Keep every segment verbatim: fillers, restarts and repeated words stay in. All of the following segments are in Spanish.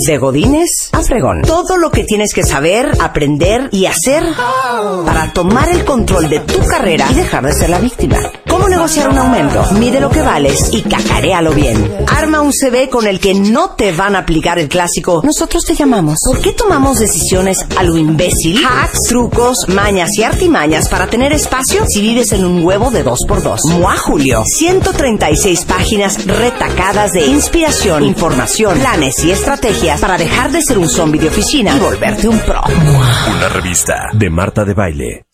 De godines a fregón. Todo lo que tienes que saber, aprender y hacer para tomar el control de tu carrera y dejar de ser la víctima. ¿Cómo negociar un aumento? Mide lo que vales y cacaréalo bien. Arma un C V con el que no te van a aplicar el clásico "nosotros te llamamos". ¿Por qué tomamos decisiones a lo imbécil? Hacks, trucos, mañas y artimañas para tener espacio si vives en un huevo de dos por dos. Mua Julio. ciento treinta y seis páginas retacadas de inspiración, información, planes y estrategias para dejar de ser un zombie de oficina y volverte un pro. Una revista de Marta de Baile.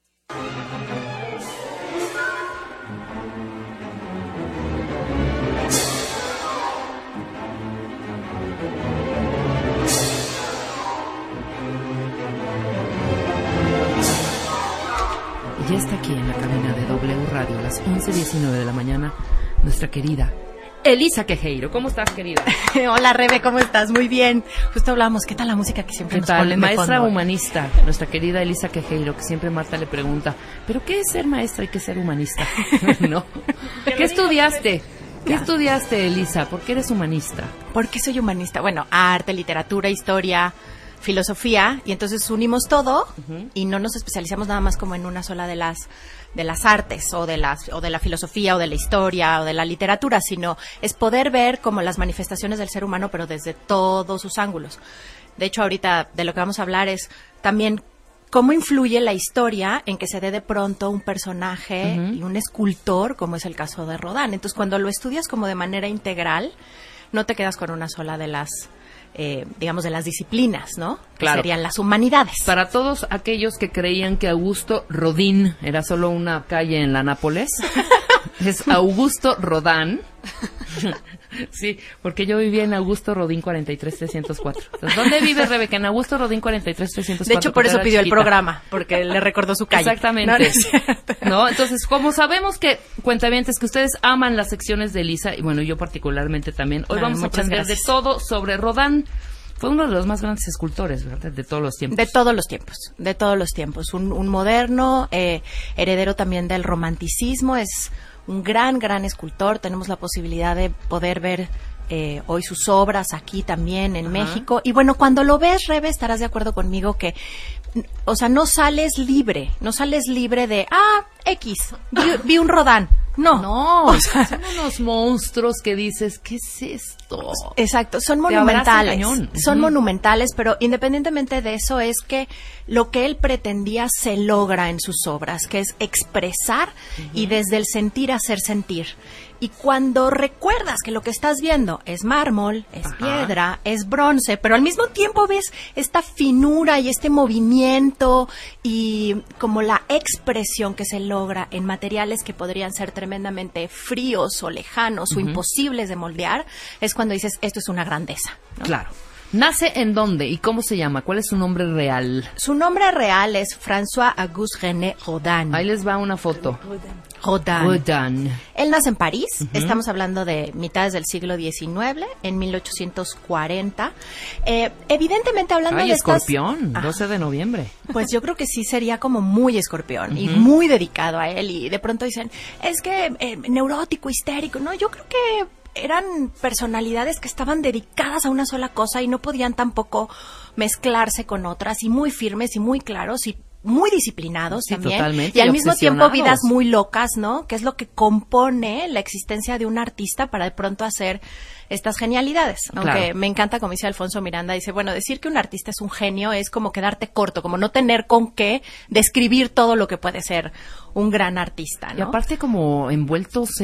Ya está aquí en la cabina de W Radio a las once diecinueve de la mañana nuestra querida Elisa Quejeiro. ¿Cómo estás, querida? Hola, Rebe, ¿cómo estás? Muy bien. Justo hablábamos, ¿qué tal la música que siempre ¿Qué nos tal? ponen de Maestra fondo? humanista, nuestra querida Elisa Quejeiro, que siempre Marta le pregunta, ¿pero qué es ser maestra y qué es ser humanista? ¿No? ¿Qué estudiaste? ¿Qué estudiaste, Elisa? ¿Por qué eres humanista? ¿Por qué soy humanista? Bueno, arte, literatura, historia, filosofía, y entonces unimos todo uh-huh. y no nos especializamos nada más como en una sola de las de las artes o de las o de la filosofía o de la historia o de la literatura, sino es poder ver como las manifestaciones del ser humano, pero desde todos sus ángulos. De hecho, ahorita de lo que vamos a hablar es también cómo influye la historia en que se dé de pronto un personaje uh-huh. y un escultor, como es el caso de Rodin. Entonces, cuando lo estudias como de manera integral, no te quedas con una sola de las Eh, digamos, de las disciplinas, ¿no? Claro. Que serían las humanidades. Para todos aquellos que creían que Augusto Rodin era solo una calle en la Nápoles, es Augusto Rodin. Sí, porque yo vivía en Augusto Rodin cuarenta y tres trescientos cuatro. Entonces, ¿dónde vive Rebeca? En Augusto Rodin cuarenta y tres trescientos cuatro. De hecho, por eso pidió chiquita. el programa, porque le recordó su calle. Exactamente. No, no, es ¿No? Entonces, como sabemos que, cuentavientes, que ustedes aman las secciones de Elisa, y bueno, yo particularmente también, hoy no, vamos a aprender gracias. de todo sobre Rodin. Fue uno de los más grandes escultores, ¿verdad? De todos los tiempos. De todos los tiempos, de todos los tiempos. Un, un moderno, eh, heredero también del romanticismo, es un gran, gran escultor. Tenemos la posibilidad de poder ver eh, hoy sus obras aquí también en Ajá. México. Y bueno, cuando lo ves, Rebe, estarás de acuerdo conmigo que, o sea, no sales libre, no sales libre de, ah, X, vi, vi un Rodin. No, no, o sea, son unos monstruos que dices, ¿qué es esto? Exacto, son Te monumentales, cañón. son uh-huh. monumentales, pero independientemente de eso es que lo que él pretendía se logra en sus obras, que es expresar uh-huh. y desde el sentir hacer sentir. Y cuando recuerdas que lo que estás viendo es mármol, es Ajá. piedra, es bronce, pero al mismo tiempo ves esta finura y este movimiento y como la expresión que se logra en materiales que podrían ser tremendamente fríos o lejanos uh-huh. o imposibles de moldear, es cuando dices, esto es una grandeza, ¿no? Claro. ¿Nace en dónde y cómo se llama? ¿Cuál es su nombre real? Su nombre real es François-Auguste René Rodin. Ahí les va una foto. Rodin. Rodin. Él nace en París, Uh-huh. estamos hablando de mitades del siglo diecinueve, en mil ochocientos cuarenta. Eh, evidentemente hablando Ay, de estas... Escorpión, doce de noviembre. Pues yo creo que sí sería como muy Escorpión Uh-huh. y muy dedicado a él. Y de pronto dicen, es que eh, neurótico, histérico. No, yo creo que eran personalidades que estaban dedicadas a una sola cosa y no podían tampoco mezclarse con otras, y muy firmes y muy claros y muy disciplinados sí, también, totalmente, y al y mismo tiempo obsesionados. vidas muy locas, ¿no? Que es lo que compone la existencia de un artista para de pronto hacer estas genialidades. Aunque Claro. me encanta, como dice Alfonso Miranda, dice, bueno, decir que un artista es un genio es como quedarte corto, como no tener con qué describir todo lo que puede ser un gran artista, ¿no? Y aparte como envueltos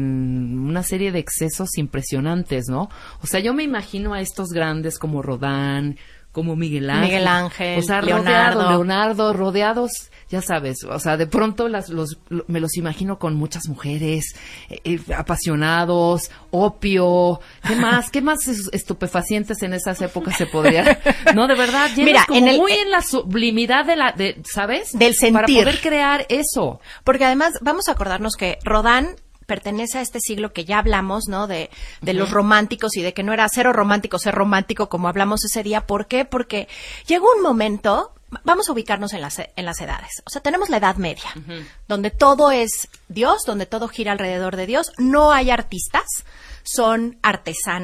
en una serie de excesos impresionantes, ¿no? O sea, yo me imagino a estos grandes como Rodin, como Miguel Ángel. Miguel Ángel, o sea, Leonardo. rodeado, Leonardo, rodeados, ya sabes, o sea, de pronto las, los, lo, me los imagino con muchas mujeres, eh, eh, apasionados, opio, ¿qué más? ¿Qué más estupefacientes en esas épocas se podrían? No, de verdad, llenos Mira, como en el, muy en la sublimidad de la, de, ¿sabes? Del sentir. Para poder crear eso. Porque además, vamos a acordarnos que Rodin pertenece a este siglo que ya hablamos, ¿no? De, de uh-huh. los románticos y de que no era cero romántico, ser romántico como hablamos ese día. ¿Por qué? Porque llegó un momento, vamos a ubicarnos en las, en las edades. O sea, tenemos la Edad Media, uh-huh. donde todo es Dios, donde todo gira alrededor de Dios. No hay artistas, son artesanos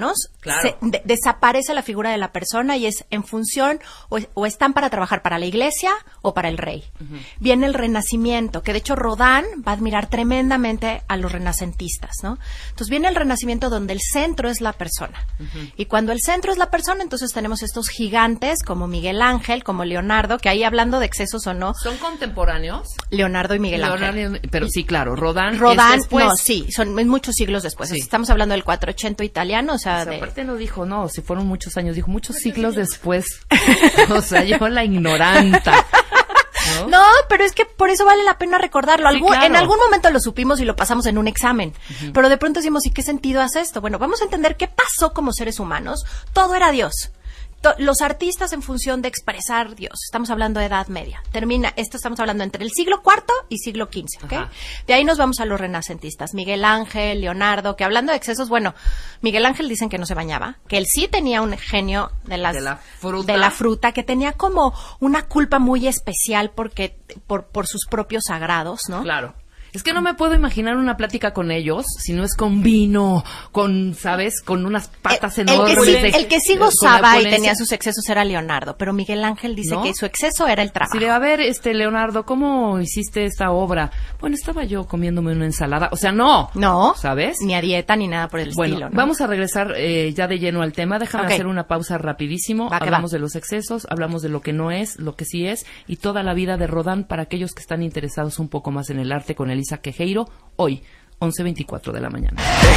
Claro. Se, de, desaparece la figura de la persona y es en función o, o están para trabajar para la iglesia o para el rey. Uh-huh. Viene el Renacimiento, que de hecho Rodin va a admirar tremendamente a los renacentistas, ¿no? Entonces viene el Renacimiento donde el centro es la persona. Uh-huh. Y cuando el centro es la persona, entonces tenemos estos gigantes como Miguel Ángel, como Leonardo, que ahí hablando de excesos o no. ¿Son contemporáneos? Leonardo y Miguel Leonardo, Ángel. Pero sí, claro, Rodin, Rodin es después. No, sí, son muchos siglos después. Sí. Estamos hablando del cuatrocientos italiano, o sea, o sea de... no dijo, no, si fueron muchos años, dijo muchos siglos después. O sea, yo la ignoranta. ¿No? No, pero es que por eso vale la pena recordarlo. Sí, Algún, claro. En algún momento lo supimos y lo pasamos en un examen. Uh-huh. Pero de pronto decimos, ¿y qué sentido hace esto? Bueno, vamos a entender qué pasó como seres humanos. Todo era Dios. Los artistas en función de expresar Dios. Estamos hablando de Edad Media. Termina, esto estamos hablando entre el siglo cuarto y siglo quince, ¿ok? Ajá. De ahí nos vamos a los renacentistas. Miguel Ángel, Leonardo, que hablando de excesos, bueno, Miguel Ángel dicen que no se bañaba, que él sí tenía un genio de las... De la fruta. De la fruta, que tenía como una culpa muy especial porque, por, por sus propios sagrados, ¿no? Claro. Es que no me puedo imaginar una plática con ellos si no es con vino, con, ¿sabes? Con unas patas el, enormes. El que, sí, de, el que sí gozaba y tenía sus excesos era Leonardo, pero Miguel Ángel dice ¿no? que su exceso era el trabajo. Sí, de, a ver, este, Leonardo, ¿cómo hiciste esta obra? Bueno, estaba yo comiéndome una ensalada. O sea, no. No. ¿Sabes? Ni a dieta ni nada por el bueno, estilo. ¿no? Vamos a regresar eh, ya de lleno al tema. Déjame okay. hacer una pausa rapidísimo. Va, hablamos va. de los excesos, hablamos de lo que no es, lo que sí es, y toda la vida de Rodin para aquellos que están interesados un poco más en el arte con Elisa Quejeiro. Hoy, once veinticuatro de la mañana.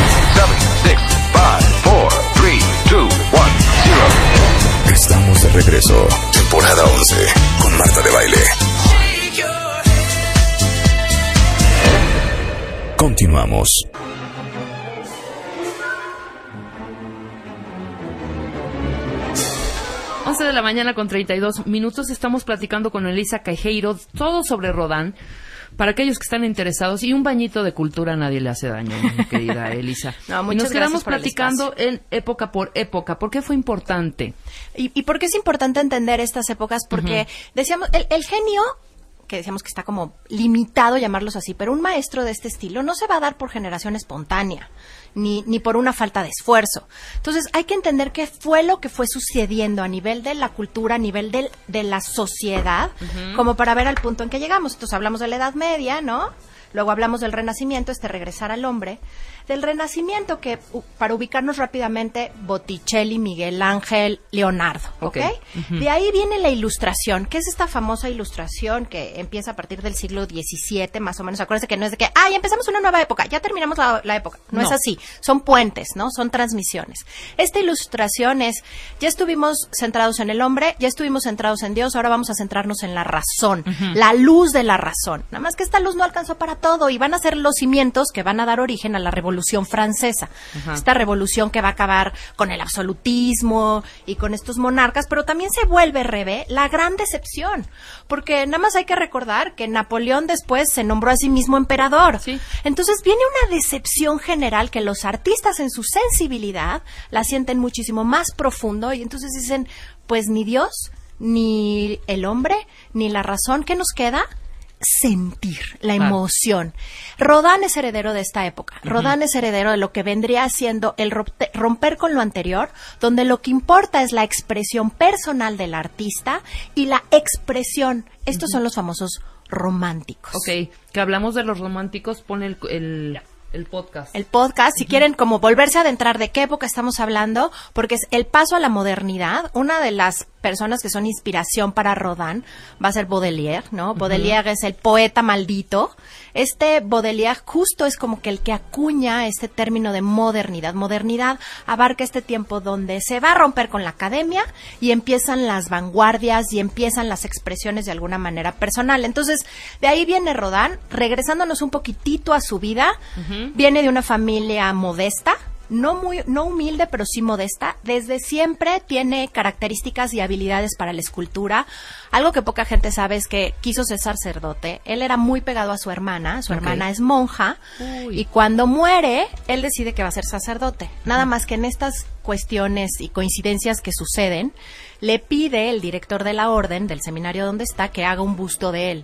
Estamos de regreso. Temporada once con Marta de Baile. Continuamos. once de la mañana con treinta y dos minutos. Estamos platicando con Elisa Quejeiro, todo sobre Rodin. Para aquellos que están interesados, y un bañito de cultura a nadie le hace daño, mi querida Elisa. No, muchas y nos quedamos por platicando en época por época. ¿Por qué fue importante? ¿Y, y por qué es importante entender estas épocas? Porque uh-huh. decíamos, el, el genio, que decíamos que está como limitado llamarlos así, pero un maestro de este estilo no se va a dar por generación espontánea, ni, ni por una falta de esfuerzo. Entonces hay que entender qué fue lo que fue sucediendo a nivel de la cultura, a nivel de, de la sociedad, uh-huh. como para ver al punto en que llegamos. Entonces hablamos de la Edad Media, ¿no? Luego hablamos del Renacimiento, este regresar al hombre. Del Renacimiento, que uh, para ubicarnos rápidamente, Botticelli, Miguel Ángel, Leonardo, ¿ok? okay. Uh-huh. De ahí viene la Ilustración, que es esta famosa Ilustración que empieza a partir del siglo diecisiete, más o menos. Acuérdense que no es de que, ah, ya empezamos una nueva época, ya terminamos la, la época. No, no es así, son puentes, ¿no? Son transmisiones. Esta Ilustración es, ya estuvimos centrados en el hombre, ya estuvimos centrados en Dios, ahora vamos a centrarnos en la razón, uh-huh. la luz de la razón. Nada más que esta luz no alcanzó para todo y van a ser los cimientos que van a dar origen a la Revolución Francesa. Ajá. Esta revolución que va a acabar con el absolutismo y con estos monarcas, pero también se vuelve, Rebe, la gran decepción, porque nada más hay que recordar que Napoleón después se nombró a sí mismo emperador. Sí. Entonces viene una decepción general que los artistas en su sensibilidad la sienten muchísimo más profundo y entonces dicen, pues ni Dios, ni el hombre, ni la razón, ¿qué nos queda? Sentir, la emoción. Rodin es heredero de esta época. Uh-huh. Rodin es heredero de lo que vendría siendo el romper con lo anterior, donde lo que importa es la expresión personal del artista y la expresión. Estos uh-huh. son los famosos románticos. Ok, que hablamos de los románticos, pone el... el... El podcast. El podcast, si uh-huh. quieren como volverse a adentrar de qué época estamos hablando, porque es el paso a la modernidad. Una de las personas que son inspiración para Rodin va a ser Baudelaire, ¿no? Uh-huh. Baudelaire es el poeta maldito. Este Baudelaire justo es como que el que acuña este término de modernidad. Modernidad abarca este tiempo donde se va a romper con la academia y empiezan las vanguardias y empiezan las expresiones de alguna manera personal. Entonces, de ahí viene Rodin, regresándonos un poquitito a su vida. Uh-huh. Viene de una familia modesta, no muy, no humilde, pero sí modesta. Desde siempre tiene características y habilidades para la escultura. Algo que poca gente sabe es que quiso ser sacerdote. Él era muy pegado a su hermana. Su okay. hermana es monja. Uy. Y cuando muere, él decide que va a ser sacerdote. Nada uh-huh. más que en estas cuestiones y coincidencias que suceden, le pide el director de la orden, del seminario donde está, que haga un busto de él.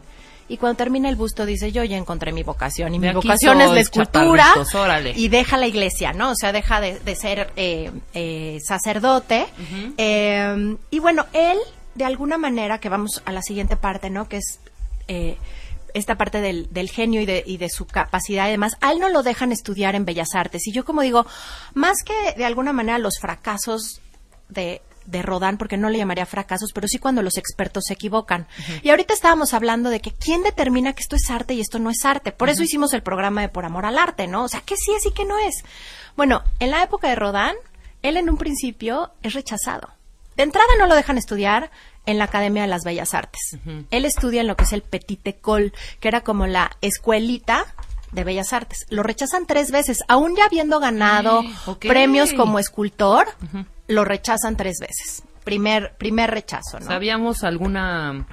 y cuando termina el busto dice, yo ya encontré mi vocación, y De mi aquí vocación soy, es la escultura, chaparritos, órale. y deja la iglesia, ¿no? O sea, deja de, de ser eh, eh, sacerdote. Uh-huh. eh, y bueno, él, de alguna manera, que vamos a la siguiente parte, ¿no? Que es... Eh, esta parte del, del genio y de, y de su capacidad y demás, a él no lo dejan estudiar en Bellas Artes. Y yo como digo, más que de alguna manera los fracasos de, de Rodin, porque no le llamaría fracasos, pero sí cuando los expertos se equivocan. Uh-huh. Y ahorita estábamos hablando de que quién determina que esto es arte y esto no es arte. Por uh-huh. eso hicimos el programa de Por Amor al Arte, ¿no? O sea, que sí es y que no es. Bueno, en la época de Rodin, él en un principio es rechazado. De entrada no lo dejan estudiar en la Academia de las Bellas Artes. Uh-huh. Él estudia en lo que es el Petit École, que era como la escuelita de Bellas Artes. Lo rechazan tres veces, aún ya habiendo ganado okay, okay. premios como escultor, uh-huh. lo rechazan tres veces. Primer, primer rechazo, ¿no? ¿Sabíamos alguna...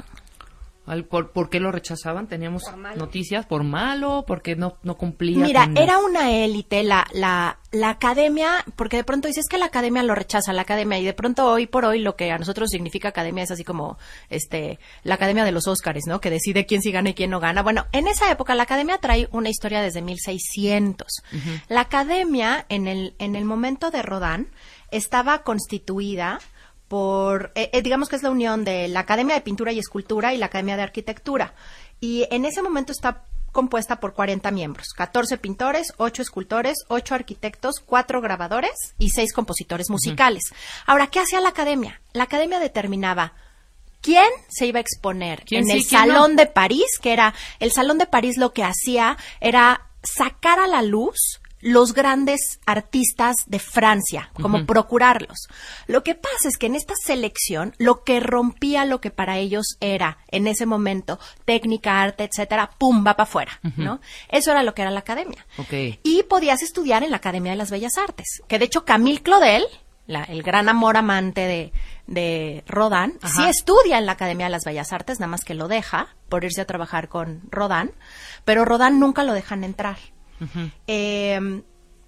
Al, por, ¿Por qué lo rechazaban? ¿Teníamos por noticias? ¿Por malo? ¿Porque no, no cumplía? Mira, con era los... una élite, la, la, la academia, porque de pronto dices que la academia lo rechaza, la academia, y de pronto hoy por hoy lo que a nosotros significa academia es así como este la academia de los Óscares, ¿no? Que decide quién sí gana y quién no gana. Bueno, en esa época la academia trae una historia desde mil seiscientos. Uh-huh. La academia, en el, en el momento de Rodin, estaba constituida por, eh, eh, digamos que es la unión de la Academia de Pintura y Escultura y la Academia de Arquitectura. Y en ese momento está compuesta por cuarenta miembros, catorce pintores, ocho escultores, ocho arquitectos, cuatro grabadores y seis compositores musicales. Uh-huh. Ahora, ¿qué hacía la Academia? La Academia determinaba quién se iba a exponer en sí, el Salón no? de París, que era, el Salón de París lo que hacía era sacar a la luz los grandes artistas de Francia, como uh-huh. procurarlos. Lo que pasa es que en esta selección, lo que rompía lo que para ellos era, en ese momento, técnica, arte, etcétera, pum, va para afuera, uh-huh. ¿no? Eso era lo que era la academia. Okay. Y podías estudiar en la Academia de las Bellas Artes, que de hecho Camille Claudel, la, el gran amor amante de, de Rodin, Ajá. sí estudia en la Academia de las Bellas Artes, nada más que lo deja por irse a trabajar con Rodin, pero Rodin nunca lo dejan entrar. Uh-huh. Eh,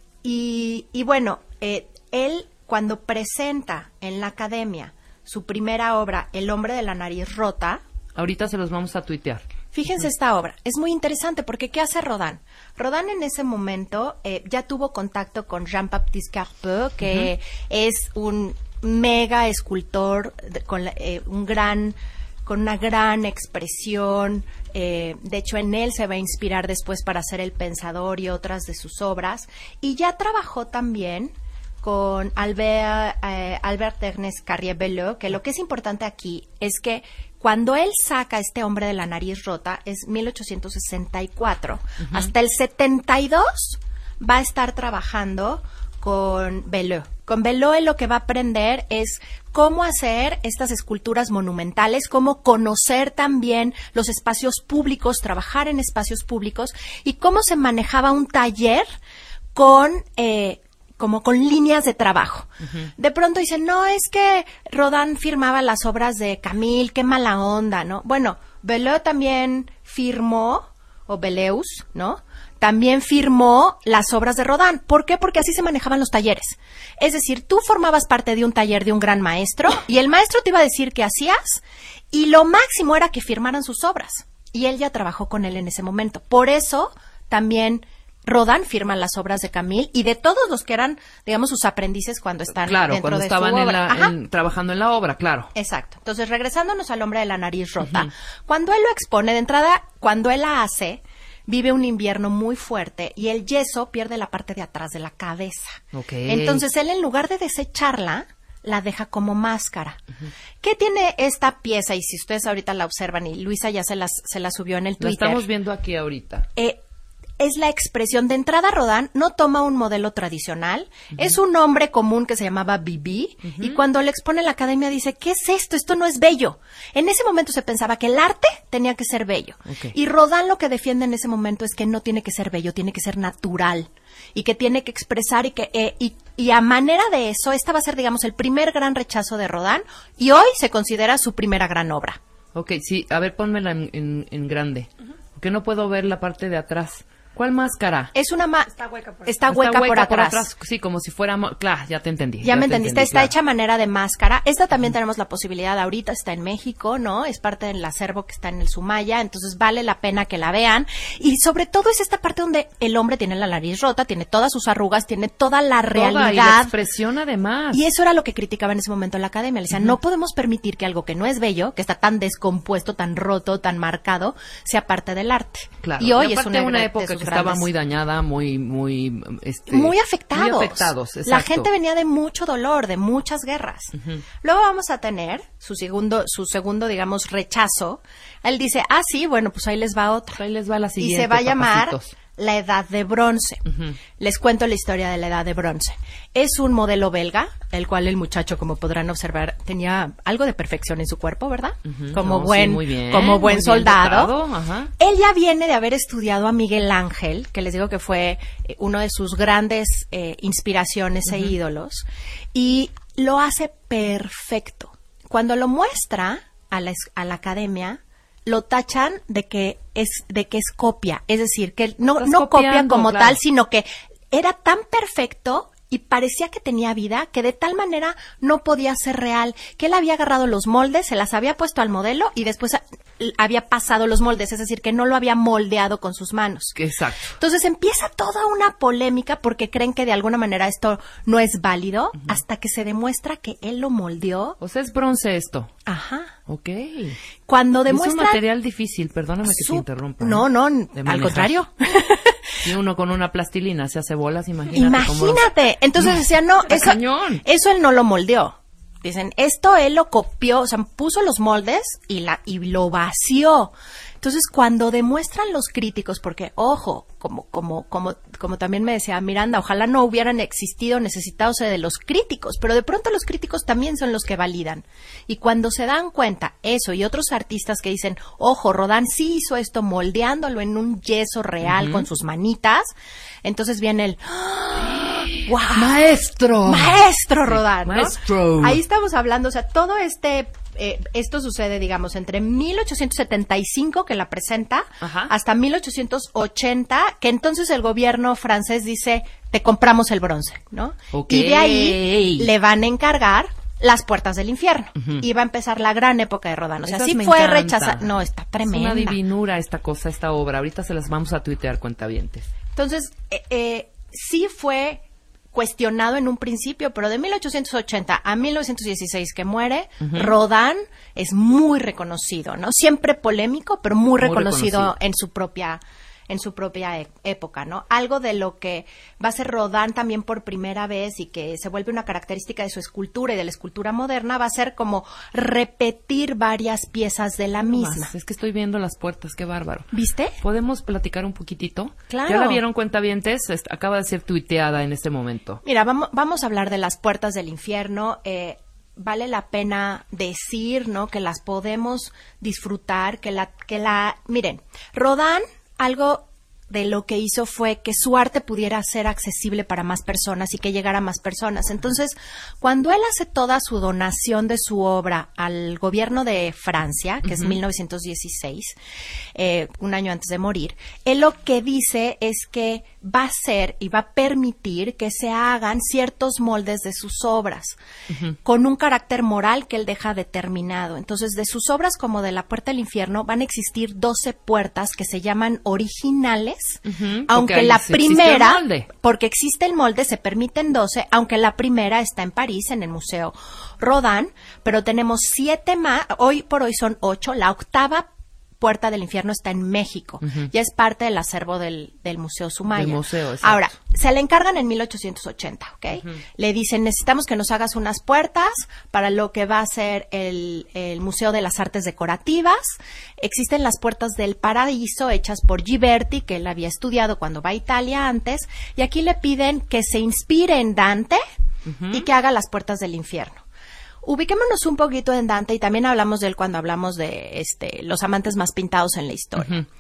y, y bueno, eh, él cuando presenta en la academia su primera obra, El hombre de la nariz rota. Ahorita se los vamos a tuitear. Fíjense uh-huh. esta obra, es muy interesante porque ¿qué hace Rodin? Rodin en ese momento eh, ya tuvo contacto con Jean-Baptiste Carpeaux, que uh-huh. es un mega escultor de, con la, eh, un gran... con una gran expresión, eh, de hecho en él se va a inspirar después para hacer El Pensador y otras de sus obras, y ya trabajó también con Albert, eh, Albert Ernest Carrier-Belleau, que lo que es importante aquí es que cuando él saca Este hombre de la nariz rota, es mil ochocientos sesenta y cuatro, uh-huh. hasta el setenta y dos va a estar trabajando con Belleau. Con Belleau él lo que va a aprender es cómo hacer estas esculturas monumentales, cómo conocer también los espacios públicos, trabajar en espacios públicos y cómo se manejaba un taller con eh, como con líneas de trabajo. Uh-huh. De pronto dicen, no, es que Rodin firmaba las obras de Camille, qué mala onda, ¿no? Bueno, Belleau también firmó, o Belleus, ¿no? También firmó las obras de Rodin. ¿Por qué? Porque así se manejaban los talleres. Es decir, tú formabas parte de un taller de un gran maestro y el maestro te iba a decir qué hacías y lo máximo era que firmaran sus obras. Y él ya trabajó con él en ese momento. Por eso también Rodin firma las obras de Camille y de todos los que eran, digamos, sus aprendices cuando están claro, dentro cuando de estaban su en obra. la, en, trabajando en la obra, claro. Exacto. Entonces, regresándonos al hombre de la nariz rota, Uh-huh. cuando él lo expone, de entrada, cuando él la hace, vive un invierno muy fuerte y el yeso pierde la parte de atrás de la cabeza. Okay. Entonces, él en lugar de desecharla, la deja como máscara. Uh-huh. ¿Qué tiene esta pieza? Y si ustedes ahorita la observan, y Luisa ya se, las, se la subió en el Twitter. La estamos viendo aquí ahorita. Eh, es la expresión. De entrada, Rodin no toma un modelo tradicional. Uh-huh. Es un hombre común que se llamaba Bibi. Uh-huh. Y cuando le expone en la academia dice, ¿qué es esto? Esto no es bello. En ese momento se pensaba que el arte tenía que ser bello. Okay. Y Rodin lo que defiende en ese momento es que no tiene que ser bello, tiene que ser natural. Y que tiene que expresar y que... Eh, y, y a manera de eso, esta va a ser, digamos, el primer gran rechazo de Rodin. Y hoy se considera su primera gran obra. Ok, sí. A ver, pónmela en, en, en grande. Uh-huh. Porque no puedo ver la parte de atrás. ¿Cuál máscara? Es una ma Está hueca por está atrás. hueca, Está hueca por, atrás. Sí, como si fuera... mo- Claro, ya te entendí. Ya me te entendiste, entendí, está claro. hecha a manera de máscara. Esta también tenemos la posibilidad, ahorita está en México, ¿no? Es parte del acervo que está en el Sumaya, entonces vale la pena que la vean. Y sobre todo es esta parte donde el hombre tiene la nariz rota, tiene todas sus arrugas, tiene toda la Toda, y la realidad. expresión además. Y eso era lo que criticaba en ese momento la academia. Le decían, no podemos permitir que algo que no es bello, que está tan descompuesto, tan roto, tan marcado, sea parte del arte. Claro. Y hoy es aparte una, una de época sus que estaba grandes- muy dañada, muy, muy, este, muy afectados. Muy afectados, La exacto. gente venía de mucho dolor, de muchas guerras. Luego vamos a tener su segundo, su segundo, digamos, rechazo. Él dice, ah, sí, bueno, pues ahí les va otra. Ahí les va la Y siguiente, se va a llamar papacitos. la Edad de Bronce. Les cuento la historia de la Edad de Bronce. Es un modelo belga, el cual el muchacho, como podrán observar, tenía algo de perfección en su cuerpo, ¿verdad? Como No, sí, buen, muy bien, como buen muy bien soldado. dotado, ajá. Él ya viene de haber estudiado a Miguel Ángel, que les digo que fue eh, uno de sus grandes eh, inspiraciones e ídolos, y lo hace perfecto. Cuando lo muestra a la, es- a la academia, lo tachan de que es de que es copia, es decir, que no, Estás no copia copiando, como claro. tal, sino que era tan perfecto y parecía que tenía vida, que de tal manera no podía ser real, que él había agarrado los moldes, se las había puesto al modelo y después a- había pasado los moldes, es decir, que no lo había moldeado con sus manos. Exacto. Entonces empieza toda una polémica porque creen que de alguna manera esto no es válido, hasta que se demuestra que él lo moldeó. O sea, es bronce esto. Ajá. Ok. Cuando Es un demuestra material difícil, perdóname que su- te interrumpa. No, ¿eh? no, De al manejar. contrario. Si uno con una plastilina se hace bolas, imagínate. cómo- Imagínate. Entonces decían, no, Está eso, cañón. eso él no lo moldeó. Dicen, esto él lo copió, o sea, puso los moldes y, la, y lo vació. Entonces, cuando demuestran los críticos, porque, ojo, como, como, como, como también me decía Miranda, ojalá no hubieran existido necesitados de los críticos, pero de pronto los críticos también son los que validan. Y cuando se dan cuenta, eso y otros artistas que dicen, ojo, Rodin sí hizo esto moldeándolo en un yeso real con sus manitas, entonces viene el... ¡Wow! ¡Maestro! Maestro Rodin, ¿no? Maestro. Ahí estamos hablando, o sea, todo este, eh, esto sucede, digamos, entre mil ochocientos setenta y cinco, que la presenta, Ajá. hasta mil ochocientos ochenta, que entonces el gobierno francés dice, te compramos el bronce, ¿no? Ok. Y de ahí le van a encargar Las Puertas del Infierno. Y va a empezar la gran época de Rodin. O sea, Esas sí me fue encantan. rechazada. No, está tremenda. Es una divinura esta cosa, esta obra. Ahorita se las vamos a tuitear, cuentavientes. Entonces, eh, eh, sí fue cuestionado en un principio, pero de mil ochocientos ochenta a mil novecientos dieciséis que muere, Rodin es muy reconocido, ¿no? Siempre polémico, pero muy, Muy reconocido, reconocido. en su propia en su propia e- época, ¿no? Algo de lo que va a ser Rodin también por primera vez y que se vuelve una característica de su escultura y de la escultura moderna, va a ser como repetir varias piezas de la misma. Más, es que estoy viendo las puertas, qué bárbaro. ¿Viste? ¿Podemos platicar un poquitito? Claro. ¿Ya la vieron, cuentavientes? Est- Acaba de ser tuiteada en este momento. Mira, vamos, vamos a hablar de Las Puertas del Infierno. Eh, vale la pena decir, ¿no? Que las podemos disfrutar, que la, que la, miren, Rodin, algo de lo que hizo fue que su arte pudiera ser accesible para más personas y que llegara a más personas. Entonces, cuando él hace toda su donación de su obra al gobierno de Francia, que es mil novecientos dieciséis, eh, un año antes de morir, él lo que dice es que va a ser y va a permitir que se hagan ciertos moldes de sus obras con un carácter moral que él deja determinado. Entonces, de sus obras como de La Puerta del Infierno van a existir doce puertas que se llaman originales, Ujú, porque aunque ahí la sí existe el primera, molde. porque existe el molde, se permiten doce, aunque la primera está en París, en el Museo Rodin, pero tenemos siete más, hoy por hoy son ocho, la octava Puerta del Infierno está en México, ya es parte del acervo del, del Museo Sumaya. Del museo, exacto. Ahora, se le encargan en mil ochocientos ochenta, ¿ok? Le dicen, necesitamos que nos hagas unas puertas para lo que va a ser el, el Museo de las Artes Decorativas. Existen las puertas del paraíso hechas por Ghiberti, que él había estudiado cuando va a Italia antes, y aquí le piden que se inspire en Dante y que haga las puertas del infierno. Ubiquémonos un poquito en Dante y también hablamos de él cuando hablamos de este los amantes más pintados en la historia.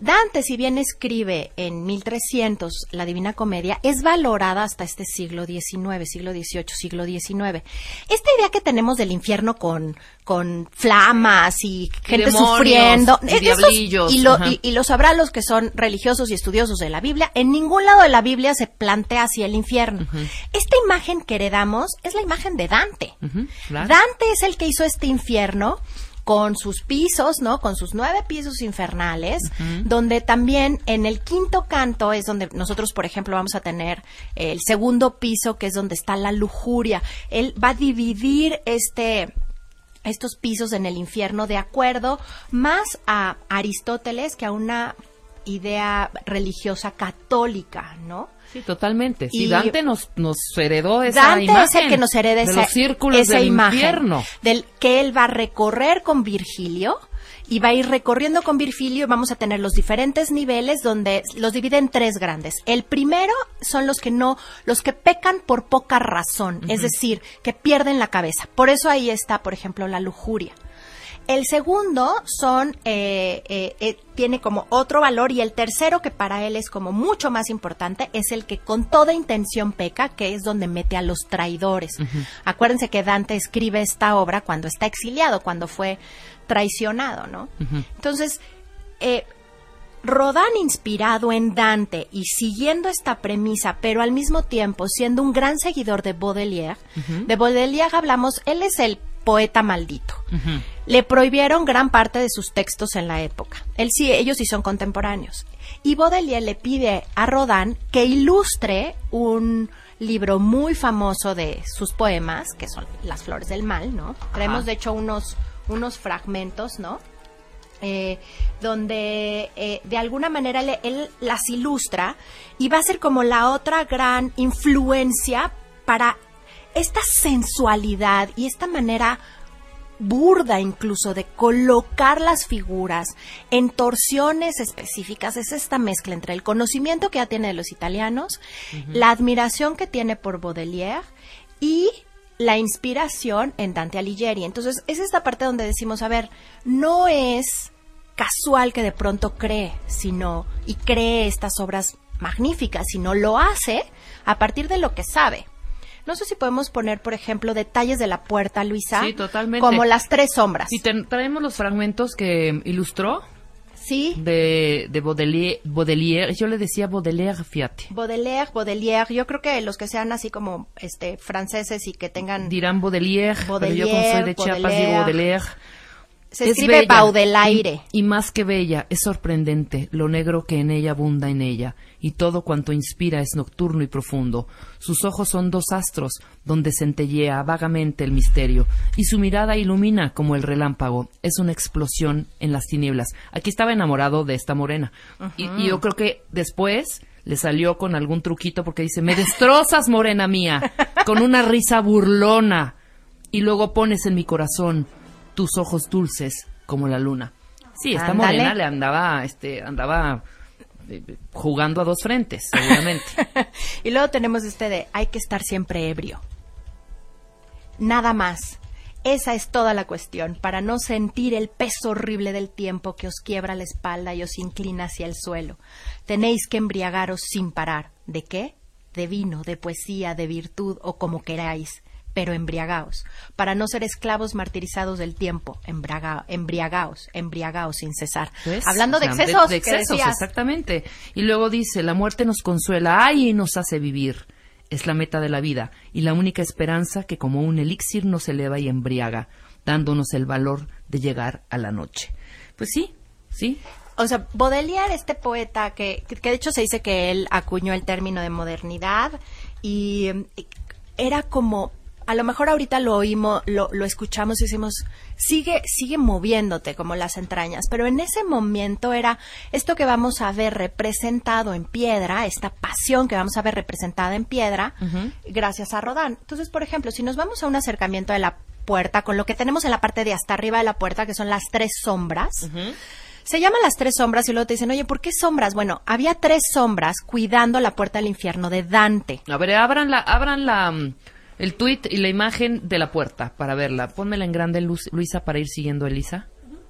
Dante, si bien escribe en mil trescientos la Divina Comedia, es valorada hasta este siglo diecinueve, siglo dieciocho, siglo diecinueve. Esta idea que tenemos del infierno con, con flamas y gente demonios, sufriendo, y esos- diablillos, y, lo, ajá. y, y lo sabrán los que son religiosos y estudiosos de la Biblia, en ningún lado de la Biblia se plantea así el infierno. Uh-huh. Esta imagen que heredamos es la imagen de Dante. Uh-huh, claro. Dante es el que hizo este infierno con sus pisos, ¿no? Con sus nueve pisos infernales, uh-huh. donde también en el quinto canto es donde nosotros, por ejemplo, vamos a tener el segundo piso, que es donde está la lujuria. Él va a dividir este... estos pisos en el infierno de acuerdo más a Aristóteles que a una idea religiosa católica, ¿no? Sí, totalmente. Sí, Y Dante nos, nos heredó esa Dante imagen. es el que nos hereda de esa, los círculos esa del imagen infierno. del que él va a recorrer con Virgilio y va a ir recorriendo con Virgilio y vamos a tener los diferentes niveles donde los divide en tres grandes. El primero son los que no, los que pecan por poca razón, uh-huh. es decir, que pierden la cabeza. Por eso ahí está, por ejemplo, la lujuria. El segundo son, eh, eh, eh, tiene como otro valor y el tercero que para él es como mucho más importante es el que con toda intención peca, que es donde mete a los traidores. Uh-huh. Acuérdense que Dante escribe esta obra cuando está exiliado, cuando fue traicionado, ¿no? Uh-huh. Entonces, eh, Rodin, inspirado en Dante y siguiendo esta premisa, pero al mismo tiempo siendo un gran seguidor de Baudelaire, uh-huh. de Baudelaire hablamos, él es el poeta maldito. Uh-huh. Le prohibieron gran parte de sus textos en la época. Él sí, ellos sí son contemporáneos. Y Baudelaire le pide a Rodin que ilustre un libro muy famoso de sus poemas, que son Las Flores del Mal, ¿no? Ajá. Traemos, de hecho, unos, unos fragmentos, ¿no? Eh, donde eh, de alguna manera le, él las ilustra y va a ser como la otra gran influencia para esta sensualidad y esta manera burda incluso de colocar las figuras en torsiones específicas. Es esta mezcla entre el conocimiento que ya tiene de los italianos, uh-huh. la admiración que tiene por Baudelaire y la inspiración en Dante Alighieri. Entonces es esta parte donde decimos, a ver, no es casual que de pronto cree, sino y cree estas obras magníficas, sino lo hace a partir de lo que sabe. No sé si podemos poner, por ejemplo, detalles de la puerta, Luisa. Sí, totalmente. Como las tres sombras. Y te, traemos los fragmentos que ilustró. Sí. De, de Baudelaire, Baudelaire. Yo le decía Baudelaire, fíjate. Baudelaire, Baudelaire. Yo creo que los que sean así como este franceses y que tengan... Dirán Baudelaire, Baudelaire, pero yo como soy de Chiapas Baudelaire. digo Baudelaire. Se escribe Baudelaire. Y, y más que bella, es sorprendente lo negro que en ella abunda en ella, y todo cuanto inspira es nocturno y profundo. Sus ojos son dos astros, donde centellea vagamente el misterio, y su mirada ilumina como el relámpago. Es una explosión en las tinieblas. Aquí estaba enamorado de esta morena. Uh-huh. Y, y yo creo que después le salió con algún truquito porque dice, me destrozas, morena mía, con una risa burlona, y luego pones en mi corazón tus ojos dulces como la luna. Sí, esta Ándale. morena le andaba, este, andaba eh, jugando a dos frentes, seguramente. Y luego tenemos este de, hay que estar siempre ebrio. Nada más. Esa es toda la cuestión, para no sentir el peso horrible del tiempo que os quiebra la espalda y os inclina hacia el suelo. Tenéis que embriagaros sin parar. ¿De qué? De vino, de poesía, de virtud o como queráis. Pero embriagaos, para no ser esclavos martirizados del tiempo, embriaga, embriagaos, embriagaos sin cesar. ¿Ves? Hablando de O sea, excesos, de, de excesos, decías. exactamente. Y luego dice, la muerte nos consuela, ay, y nos hace vivir. Es la meta de la vida y la única esperanza que como un elixir nos eleva y embriaga, dándonos el valor de llegar a la noche. Pues sí, sí. O sea, Baudelaire, este poeta que, que de hecho se dice que él acuñó el término de modernidad y, y era como... A lo mejor ahorita lo oímos, lo, lo escuchamos y decimos, sigue, sigue moviéndote como las entrañas, pero en ese momento era esto que vamos a ver representado en piedra, esta pasión que vamos a ver representada en piedra, uh-huh. gracias a Rodin. Entonces, por ejemplo, si nos vamos a un acercamiento de la puerta, con lo que tenemos en la parte de hasta arriba de la puerta, que son las tres sombras, uh-huh. se llaman las tres sombras y luego te dicen, oye, ¿por qué sombras? Bueno, había tres sombras cuidando la puerta del infierno de Dante. A ver, abran la... Abran la el tuit y la imagen de la puerta para verla. Pónmela en grande, Lu- Luisa, para ir siguiendo a Elisa.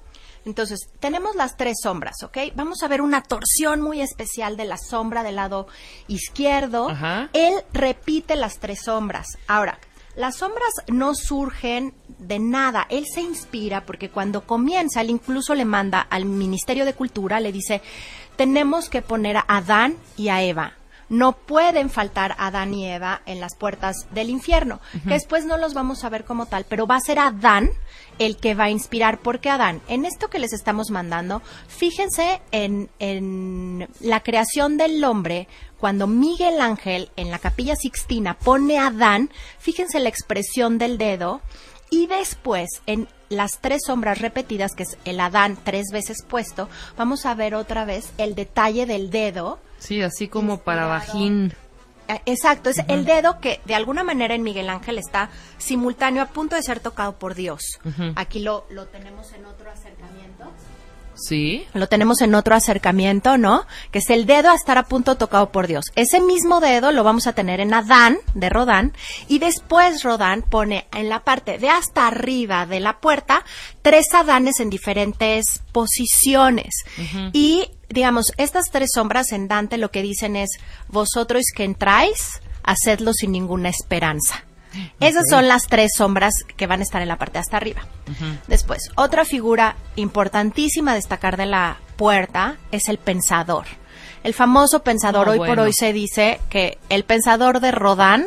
Entonces, tenemos las tres sombras, ¿ok? Vamos a ver una torsión muy especial de la sombra del lado izquierdo. Ajá. Él repite las tres sombras. Ahora, las sombras no surgen de nada. Él se inspira porque cuando comienza, él incluso le manda al Ministerio de Cultura, le dice, tenemos que poner a Adán y a Eva. No pueden faltar Adán y Eva en las puertas del infierno, uh-huh. que después no los vamos a ver como tal, pero va a ser Adán el que va a inspirar, porque Adán, en esto que les estamos mandando, fíjense en, en la creación del hombre, cuando Miguel Ángel en la Capilla Sixtina pone a Adán, fíjense la expresión del dedo, y después en las tres sombras repetidas, que es el Adán tres veces puesto, vamos a ver otra vez el detalle del dedo. Sí, así como para Bajín. Exacto, es uh-huh. el dedo que de alguna manera en Miguel Ángel está simultáneo a punto de ser tocado por Dios. Uh-huh. Aquí lo, lo tenemos en otro acercamiento. Sí. Lo tenemos en otro acercamiento, ¿no? Que es el dedo a estar a punto tocado por Dios. Ese mismo dedo lo vamos a tener en Adán, de Rodán, y después Rodán pone en la parte de hasta arriba de la puerta tres Adanes en diferentes posiciones. Uh-huh. Y, digamos, estas tres sombras en Dante lo que dicen es, vosotros que entráis, hacedlo sin ninguna esperanza. Okay. Esas son las tres sombras que van a estar en la parte de hasta arriba. Uh-huh. Después, otra figura importantísima a destacar de la puerta es el pensador. El famoso pensador, oh, hoy bueno. por hoy se dice que el pensador de Rodán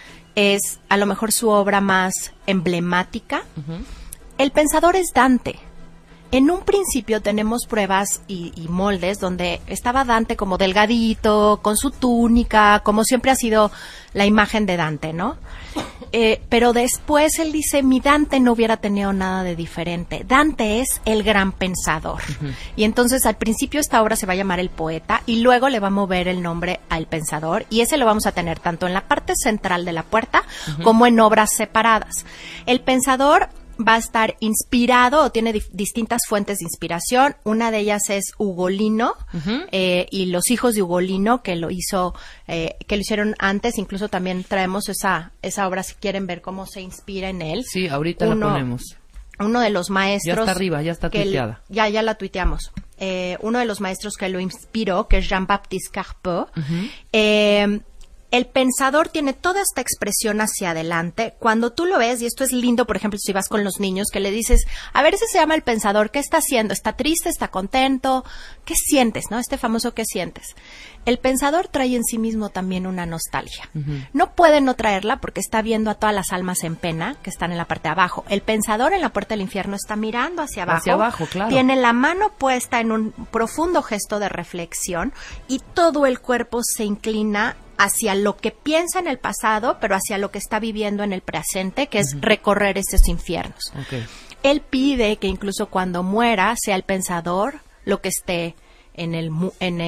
es a lo mejor su obra más emblemática. Uh-huh. El pensador es Dante. En un principio tenemos pruebas y, y moldes donde estaba Dante como delgadito, con su túnica, como siempre ha sido la imagen de Dante, ¿no? Eh, pero después él dice, mi Dante no hubiera tenido nada de diferente. Dante es el gran pensador. Uh-huh. Y entonces al principio esta obra se va a llamar El Poeta y luego le va a mover el nombre al Pensador, y ese lo vamos a tener tanto en la parte central de la puerta uh-huh. como en obras separadas. El Pensador va a estar inspirado o tiene di- distintas fuentes de inspiración. Una de ellas es Ugolino uh-huh. eh, y los hijos de Ugolino, que lo hizo, eh, que lo hicieron antes. Incluso también traemos esa esa obra si quieren ver cómo se inspira en él. Sí, ahorita uno, la ponemos. Uno de los maestros. Ya está arriba, ya está tuiteada. El, ya, ya la tuiteamos. Eh, uno de los maestros que lo inspiró, que es Jean-Baptiste Carpeaux. Uh-huh. Eh, El pensador tiene toda esta expresión hacia adelante. Cuando tú lo ves, y esto es lindo, por ejemplo, si vas con los niños, que le dices, a ver, ese se llama el pensador, ¿qué está haciendo? ¿Está triste? ¿Está contento? ¿Qué sientes? ¿No? Este famoso ¿qué sientes? El pensador trae en sí mismo también una nostalgia. Uh-huh. No puede no traerla porque está viendo a todas las almas en pena que están en la parte de abajo. El pensador en la puerta del infierno está mirando hacia abajo. Hacia abajo, claro. Tiene la mano puesta en un profundo gesto de reflexión y todo el cuerpo se inclina hacia lo que piensa en el pasado, pero hacia lo que está viviendo en el presente, que es uh-huh. recorrer estos infiernos. Okay. Él pide que incluso cuando muera sea el pensador lo que esté en el en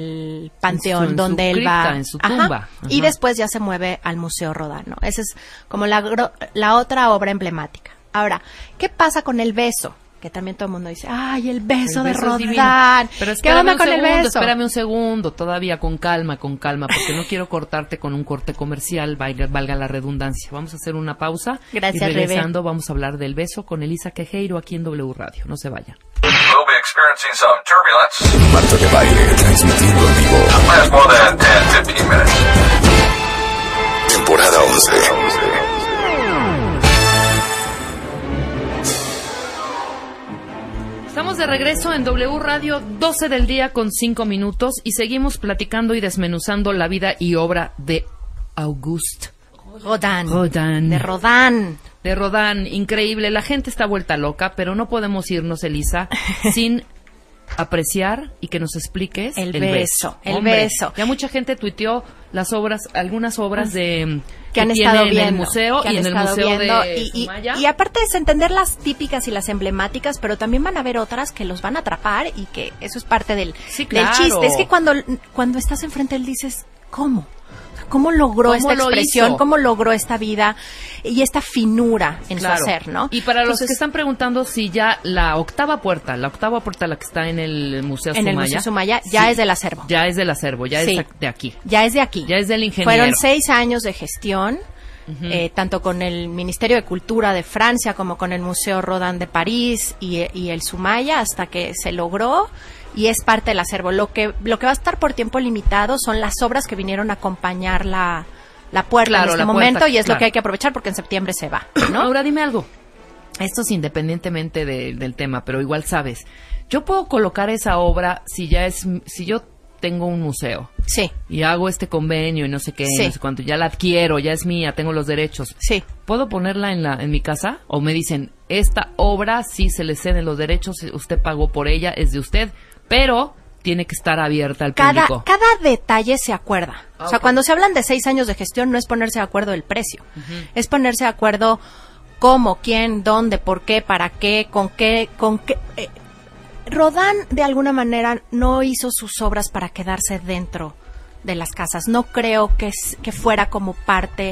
el panteón en su, en donde él cripta, va en su tumba. Ajá. Ajá. Y después ya se mueve al Museo Rodin, ¿no? Esa es como la la otra obra emblemática. Ahora, ¿qué pasa con el beso? Que también todo el mundo dice, ay, el beso, el beso de Rodin. Pero ¿qué onda con segundo, el beso? Espérame un segundo, todavía con calma, con calma, porque no quiero cortarte con un corte comercial, valga, valga la redundancia. Vamos a hacer una pausa. Gracias, y regresando Rebe. Vamos a hablar del beso con Elisa Quejeiro aquí en W Radio. No se vayan. We'll be experiencing some turbulence. Marta de Baile, transmitiendo en vivo. Last more than ten, fifteen minutes. Temporada once. Estamos de regreso en W Radio, doce del día con cinco minutos, y seguimos platicando y desmenuzando la vida y obra de Auguste Rodin. Rodin. De Rodin. De Rodin, increíble. La gente está vuelta loca, pero no podemos irnos, Elisa, sin apreciar y que nos expliques el, el beso. beso. El Hombre, beso. Ya mucha gente tuiteó las obras, algunas obras de que, que han tiene estado en viendo, el museo y en el museo viendo, de y, Sumaya. Y, y aparte es entender las típicas y las emblemáticas, pero también van a haber otras que los van a atrapar y que eso es parte del, sí, claro. del chiste. Es que cuando, cuando estás enfrente él dices, ¿cómo? ¿Cómo logró ¿Cómo esta lo expresión? hizo? ¿Cómo logró esta vida y esta finura en claro. su hacer, ¿no? Y para Entonces, los que están preguntando si ya la octava puerta, la octava puerta la que está en el Museo en Sumaya. En el Museo Sumaya ya sí, es del acervo. Ya es del acervo, ya sí. es de aquí. Ya es de aquí. Ya es del ingeniero. Fueron seis años de gestión. uh-huh. eh, tanto con el Ministerio de Cultura de Francia como con el Museo Rodin de París y, y el Soumaya, hasta que se logró y es parte del acervo. Lo que, lo que va a estar por tiempo limitado son las obras que vinieron a acompañar la, la puerta claro, en este momento puerta, y es claro. lo que hay que aprovechar porque en septiembre se va, ¿no? Ahora dime algo. Esto es independientemente de, del tema, pero igual sabes. Yo puedo colocar esa obra si ya es, si yo tengo un museo. Sí. Y hago este convenio y no sé qué, sí. no sé cuánto, ya la adquiero, ya es mía, tengo los derechos. Sí. ¿Puedo ponerla en la en mi casa? O me dicen, esta obra sí se le ceden los derechos, usted pagó por ella, es de usted, pero tiene que estar abierta al cada, público. Cada detalle se acuerda. Okay. O sea, cuando se hablan de seis años de gestión, no es ponerse de acuerdo del precio. Uh-huh. Es ponerse de acuerdo cómo, quién, dónde, por qué, para qué, con qué, con qué. Eh, Rodin, de alguna manera, no hizo sus obras para quedarse dentro de las casas. No creo que, que fuera como parte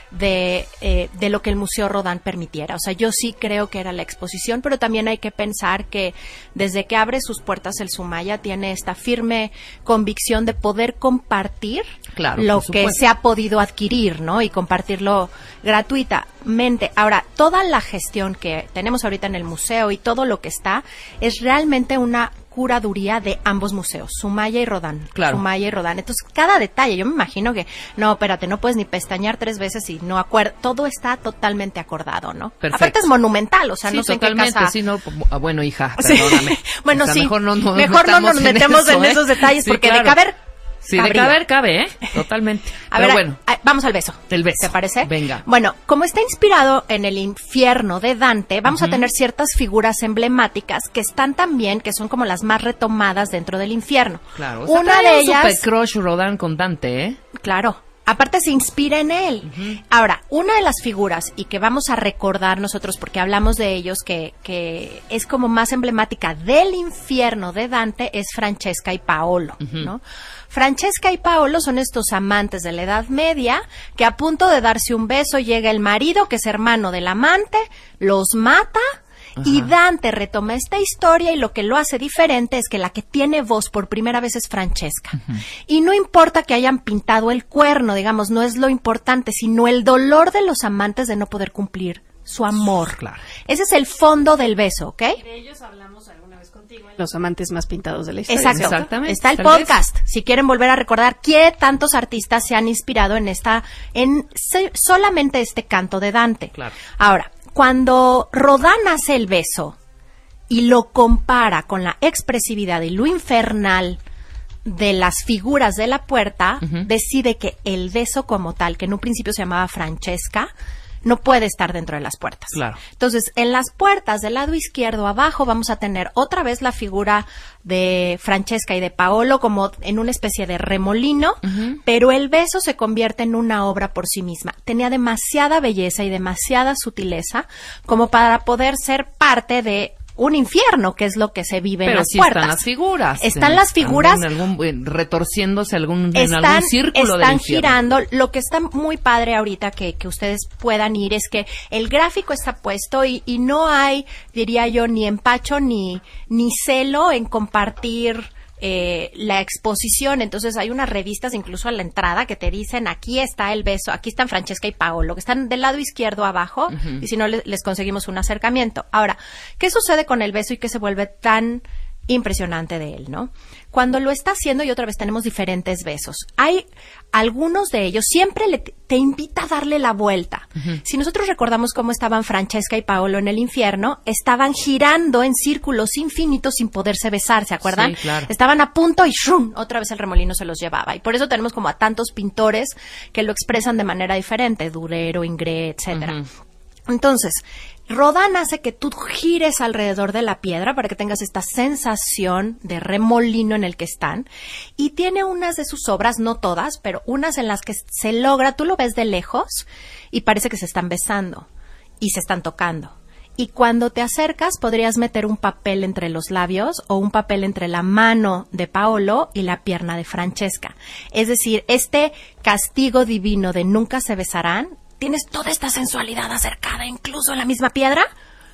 de, eh, de lo que el Museo Rodin permitiera. O sea, yo sí creo que era la exposición, pero también hay que pensar que desde que abre sus puertas el Soumaya tiene esta firme convicción de poder compartir claro, lo que se ha podido adquirir, ¿no? Y compartirlo gratuitamente. Ahora, toda la gestión que tenemos ahorita en el museo y todo lo que está es realmente una curaduría de ambos museos, Soumaya y Rodin. Claro. Soumaya y Rodin. Entonces, cada detalle, yo me imagino que, no, espérate, no puedes ni pestañear tres veces y no acuerdo. Todo está totalmente acordado, ¿no? Perfecto. Aparte es monumental, o sea, sí, no sé totalmente, en qué casa. Sí, no, bueno, hija, perdóname. Sí. Bueno, o sea, sí. Mejor no, no, mejor no nos metemos en, eso, en ¿eh? esos detalles, sí, porque claro. de caber... Sí, cabría. De caber, cabe, ¿eh? Totalmente. A Pero ver, bueno. a, a, vamos al beso. Del beso. ¿Te parece? Venga. Bueno, como está inspirado en el infierno de Dante, vamos uh-huh. a tener ciertas figuras emblemáticas que están también, que son como las más retomadas dentro del infierno. Claro. O sea, una de ellas... super crush Rodin con Dante, ¿eh? Claro. Aparte se inspira en él. Uh-huh. Ahora, una de las figuras, y que vamos a recordar nosotros porque hablamos de ellos, que, que es como más emblemática del infierno de Dante, es Francesca y Paolo, uh-huh. ¿no? Francesca y Paolo son estos amantes de la Edad Media que a punto de darse un beso llega el marido, que es hermano del amante, los mata. Ajá. Y Dante retoma esta historia y lo que lo hace diferente es que la que tiene voz por primera vez es Francesca. Uh-huh. Y no importa que hayan pintado el cuerno, digamos, no es lo importante, sino el dolor de los amantes de no poder cumplir su amor. Claro. Ese es el fondo del beso, ¿ok? De ellos hablamos alguna vez contigo. Los amantes más pintados de la historia. Exacto. Exactamente. Está el podcast. Si quieren volver a recordar qué tantos artistas se han inspirado en esta, en se, solamente este canto de Dante. Claro. Ahora, cuando Rodin hace el beso y lo compara con la expresividad y lo infernal de las figuras de la puerta, uh-huh. decide que el beso como tal, que en un principio se llamaba Francesca, no puede estar dentro de las puertas. Claro. Entonces, en las puertas del lado izquierdo abajo vamos a tener otra vez la figura de Francesca y de Paolo como en una especie de remolino, uh-huh. pero el beso se convierte en una obra por sí misma. Tenía demasiada belleza y demasiada sutileza como para poder ser parte de un infierno, que es lo que se vive Pero en las sí puertas. Están las figuras. Están las figuras. En algún, en, retorciéndose algún, están, en algún círculo Están del infierno. girando. Lo que está muy padre ahorita que, que ustedes puedan ir es que el gráfico está puesto y, y no hay, diría yo, ni empacho ni, ni celo en compartir Eh, la exposición. Entonces hay unas revistas incluso a la entrada que te dicen aquí está el beso, aquí están Francesca y Paolo, que están del lado izquierdo abajo, uh-huh. y si no les, les conseguimos un acercamiento. Ahora, ¿qué sucede con el beso y qué se vuelve tan impresionante de él, ¿no? Cuando lo está haciendo, y otra vez tenemos diferentes besos, hay algunos de ellos, siempre le, te invita a darle la vuelta. Uh-huh. Si nosotros recordamos cómo estaban Francesca y Paolo en el infierno, estaban girando en círculos infinitos sin poderse besar, ¿se acuerdan? Sí, claro. Estaban a punto y ¡shum!, otra vez el remolino se los llevaba. Y por eso tenemos como a tantos pintores que lo expresan de manera diferente, Durero, Ingres, etcétera. Uh-huh. Entonces, Rodin hace que tú gires alrededor de la piedra para que tengas esta sensación de remolino en el que están, y tiene unas de sus obras, no todas, pero unas en las que se logra, tú lo ves de lejos y parece que se están besando y se están tocando. Y cuando te acercas podrías meter un papel entre los labios o un papel entre la mano de Paolo y la pierna de Francesca. Es decir, este castigo divino de nunca se besarán, tienes toda esta sensualidad acercada incluso en la misma piedra,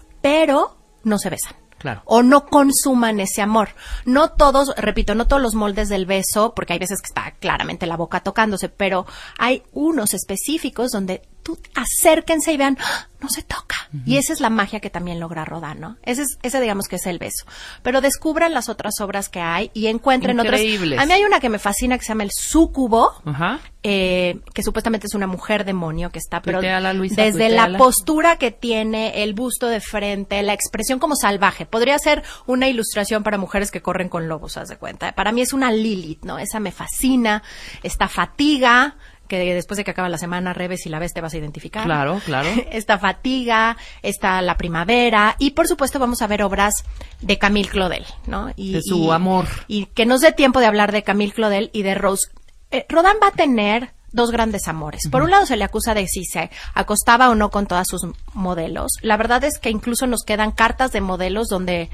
pero no se besan. Claro. O no consuman ese amor. No todos, repito, no todos los moldes del beso, porque hay veces que está claramente la boca tocándose, pero hay unos específicos donde tú acérquense y vean, ¡ah! No se toca. Uh-huh. Y esa es la magia que también logra Rodin, ¿no? Ese, es, ese digamos que es el beso. Pero descubran las otras obras que hay y encuentren Increíbles. otras. A mí hay una que me fascina que se llama El Súcubo, Ajá. eh, que supuestamente es una mujer demonio que está, pero Tuiteala, Luisa, desde tuiteala. la postura que tiene, el busto de frente, la expresión como salvaje. Podría ser una ilustración para mujeres que corren con lobos, haz de cuenta. Para mí es una Lilith, ¿no? Esa me fascina. Esta Fatiga, que después de que acaba la semana, Rebe, si la ves te vas a identificar. Claro, claro. Esta Fatiga, está La Primavera, y por supuesto vamos a ver obras de Camille Claudel, ¿no? Y, de su y, amor. Y que nos dé tiempo de hablar de Camille Claudel y de Rose. Eh, Rodin va a tener dos grandes amores. Por un lado se le acusa de si se acostaba o no con todas sus modelos. La verdad es que incluso nos quedan cartas de modelos donde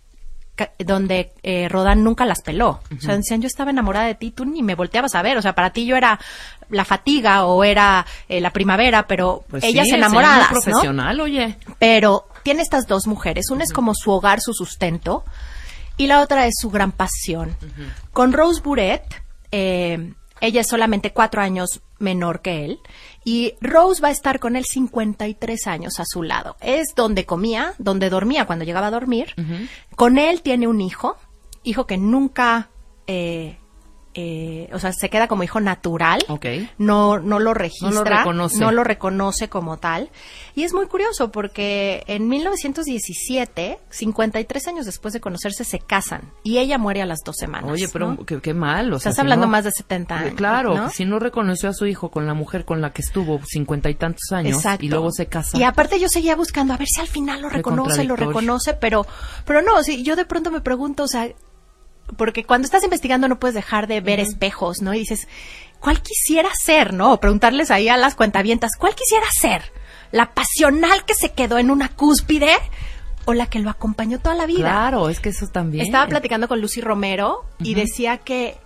donde eh, Rodin nunca las peló. Uh-huh. O sea, decían, yo estaba enamorada de ti, tú ni me volteabas a ver. O sea, para ti yo era La Fatiga o era eh, La Primavera, pero pues ellas sí, enamoradas, muy profesional, ¿no? Oye. Pero tiene estas dos mujeres. Una uh-huh. es como su hogar, su sustento, y la otra es su gran pasión. Uh-huh. Con Rose Buret, eh, ella es solamente cuatro años menor que él, y Rose va a estar con él cincuenta y tres años a su lado. Es donde comía, donde dormía cuando llegaba a dormir. Uh-huh. Con él tiene un hijo, hijo que nunca, eh, eh, o sea, se queda como hijo natural. Okay. No, no lo registra, no lo reconoce. no lo reconoce como tal. Y es muy curioso porque en mil novecientos diecisiete, cincuenta y tres años después de conocerse, se casan y ella muere a las dos semanas. Oye, pero ¿no? qué, qué mal. O sea, Estás si hablando no, más de setenta años. Claro, ¿no? si no reconoció a su hijo con la mujer con la que estuvo cincuenta y tantos años. Exacto. Y luego se casa. Y aparte yo seguía buscando a ver si al final lo reconoce, lo reconoce, pero, pero no, sí, yo de pronto me pregunto, o sea, porque cuando estás investigando no puedes dejar de ver uh-huh. espejos, ¿no? Y dices, ¿cuál quisiera ser, no? O preguntarles ahí a las cuentavientas, ¿cuál quisiera ser? ¿La pasional que se quedó en una cúspide o la que lo acompañó toda la vida? Claro, es que eso también. Estaba platicando con Lucy Romero y uh-huh. decía que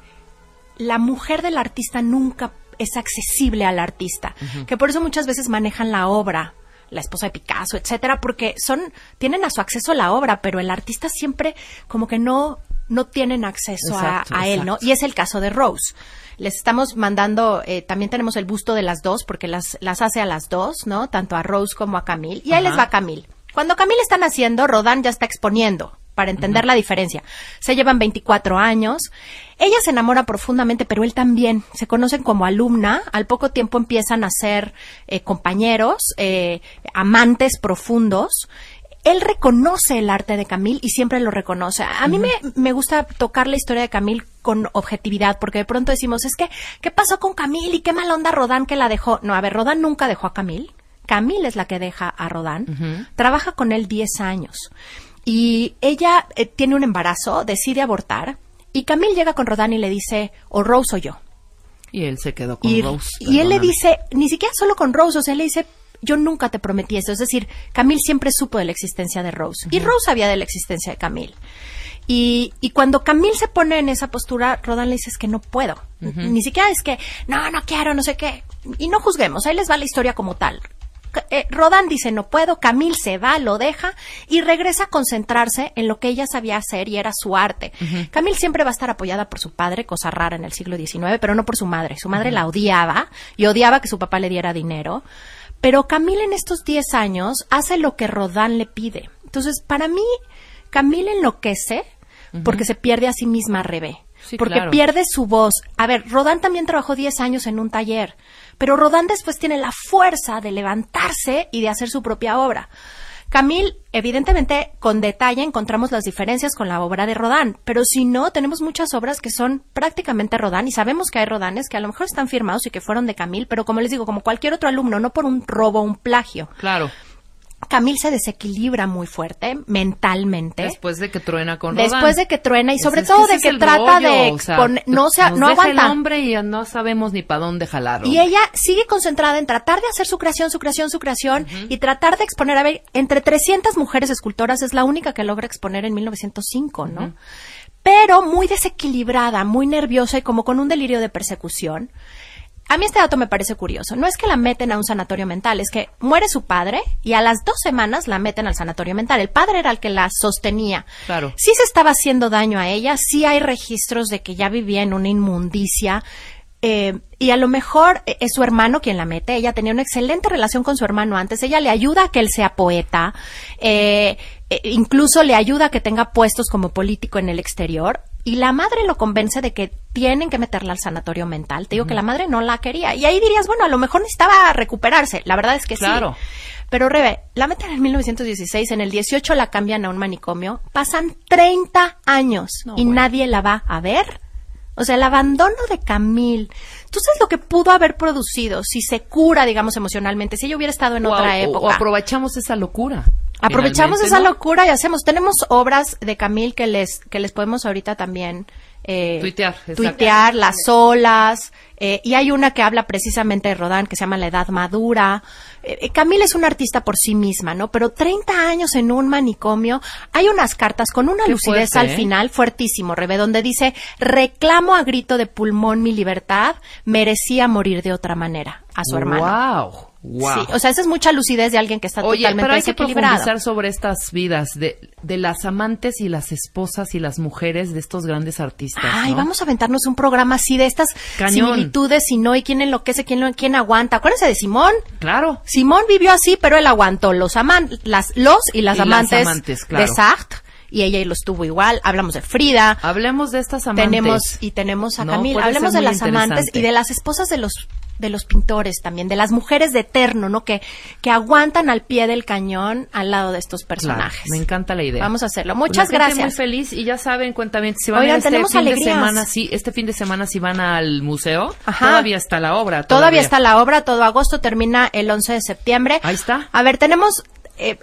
la mujer del artista nunca es accesible al artista, uh-huh. que por eso muchas veces manejan la obra, la esposa de Picasso, etcétera, porque son, tienen a su acceso la obra, pero el artista siempre como que no... no tienen acceso exacto, a, a él, exacto. ¿no? Y es el caso de Rose. Les estamos mandando, eh, también tenemos el busto de las dos, porque las, las hace a las dos, ¿no? Tanto a Rose como a Camille. Y ahí Ajá. les va Camille. Cuando Camille está naciendo, Rodin ya está exponiendo, para entender uh-huh. la diferencia. Se llevan veinticuatro años. Ella se enamora profundamente, pero él también. Se conocen como alumna. Al poco tiempo empiezan a ser eh, compañeros, eh, amantes profundos. Él reconoce el arte de Camille y siempre lo reconoce. A uh-huh. mí me, me gusta tocar la historia de Camille con objetividad, porque de pronto decimos, es que, ¿qué pasó con Camille? Y qué mala onda Rodin que la dejó. No, a ver, Rodin nunca dejó a Camille. Camille es la que deja a Rodin. Uh-huh. Trabaja con él diez años. Y ella eh, tiene un embarazo, decide abortar. Y Camille llega con Rodin y le dice, o Rose o yo. Y él se quedó con y, Rose. Y perdóname. él le dice, ni siquiera solo con Rose, o sea, él le dice, yo nunca te prometí eso. Es decir, Camille siempre supo de la existencia de Rose. Uh-huh. Y Rose sabía de la existencia de Camille. Y, y cuando Camille se pone en esa postura, Rodin le dice, es que no puedo. Uh-huh. Ni siquiera es que, no, no quiero, no sé qué. Y no juzguemos, ahí les va la historia como tal. Eh, Rodin dice, no puedo. Camille se va, lo deja y regresa a concentrarse en lo que ella sabía hacer y era su arte. Uh-huh. Camille siempre va a estar apoyada por su padre, cosa rara en el siglo diecinueve, pero no por su madre. Su madre uh-huh. la odiaba y odiaba que su papá le diera dinero. Pero Camille en estos diez años hace lo que Rodin le pide. Entonces, para mí, Camille enloquece uh-huh. porque se pierde a sí misma, Rebe. Sí, porque claro. pierde su voz. A ver, Rodin también trabajó diez años en un taller, pero Rodin después tiene la fuerza de levantarse y de hacer su propia obra. Camille, evidentemente, con detalle encontramos las diferencias con la obra de Rodin, pero si no, tenemos muchas obras que son prácticamente Rodin y sabemos que hay Rodines que a lo mejor están firmados y que fueron de Camille, pero como les digo, como cualquier otro alumno, no por un robo o un plagio. Claro. Camille se desequilibra muy fuerte mentalmente. Después de que truena con Rodin. Después de que truena y sobre es, todo es que de que trata rollo, de exponer, o sea, no, se, nos no deja aguanta. el hombre y ya no sabemos ni para dónde jalarlo. Y ella sigue concentrada en tratar de hacer su creación, su creación, su creación uh-huh. y tratar de exponer, a ver, entre trescientas mujeres escultoras es la única que logra exponer en mil novecientos cinco, ¿no? Uh-huh. Pero muy desequilibrada, muy nerviosa y como con un delirio de persecución. A mí este dato me parece curioso. No es que la meten a un sanatorio mental, es que muere su padre y a las dos semanas la meten al sanatorio mental. El padre era el que la sostenía. Claro. Sí se estaba haciendo daño a ella, sí hay registros de que ya vivía en una inmundicia. Eh, y a lo mejor es su hermano quien la mete. Ella tenía una excelente relación con su hermano antes. Ella le ayuda a que él sea poeta. Eh, eh, incluso le ayuda a que tenga puestos como político en el exterior. Y la madre lo convence de que tienen que meterla al sanatorio mental. Te digo uh-huh. que la madre no la quería. Y ahí dirías, bueno, a lo mejor necesitaba recuperarse. La verdad es que claro. sí. Pero, Rebe, la meten en mil novecientos dieciséis, en el dieciocho la cambian a un manicomio. Pasan treinta años no, y bueno. nadie la va a ver. O sea, el abandono de Camille. ¿Tú sabes lo que pudo haber producido si se cura, digamos, emocionalmente? Si ella hubiera estado en o, otra o, época. O aprovechamos esa locura. Aprovechamos esa ¿no? locura y hacemos. Tenemos obras de Camille que les que les podemos ahorita también eh, tuitear, tuitear las olas. Eh, y hay una que habla precisamente de Rodin que se llama La Edad Madura. Eh, Camille es una artista por sí misma, ¿no? Pero treinta años en un manicomio. Hay unas cartas con una Qué lucidez fuerte, al ¿eh? final, fuertísimo, Rebe, donde dice: reclamo a grito de pulmón mi libertad, merecía morir de otra manera, a su hermano. ¡Wow! Wow. Sí, o sea, esa es mucha lucidez de alguien que está Oye, totalmente pero hay que desequilibrado. profundizar sobre estas vidas de, de las amantes y las esposas y las mujeres de estos grandes artistas. Ay, ¿no? vamos a aventarnos un programa así de estas Cañón. similitudes y no, y quién enloquece, quién, quién aguanta. Acuérdense de Simón. Claro. Simón vivió así, pero él aguantó los aman las los y las Y las amantes, amantes, claro. de Sartre. Y ella los tuvo igual. Hablamos de Frida. Hablemos de estas amantes. Tenemos y tenemos a No, Camille. puede Hablemos ser de muy las amantes interesante. y de las esposas de los de los pintores también, de las mujeres de eterno, ¿no? Que que aguantan al pie del cañón al lado de estos personajes. Claro, me encanta la idea. Vamos a hacerlo. Pues Muchas la gente gracias. muy feliz y ya saben, cuéntame, si van Oigan, a este tenemos fin alegrías. de semana, sí, este fin de semana si van al museo, Ajá. todavía está la obra. Todavía. Todavía está la obra, todo agosto, termina el once de septiembre. Ahí está. A ver, tenemos... Eh,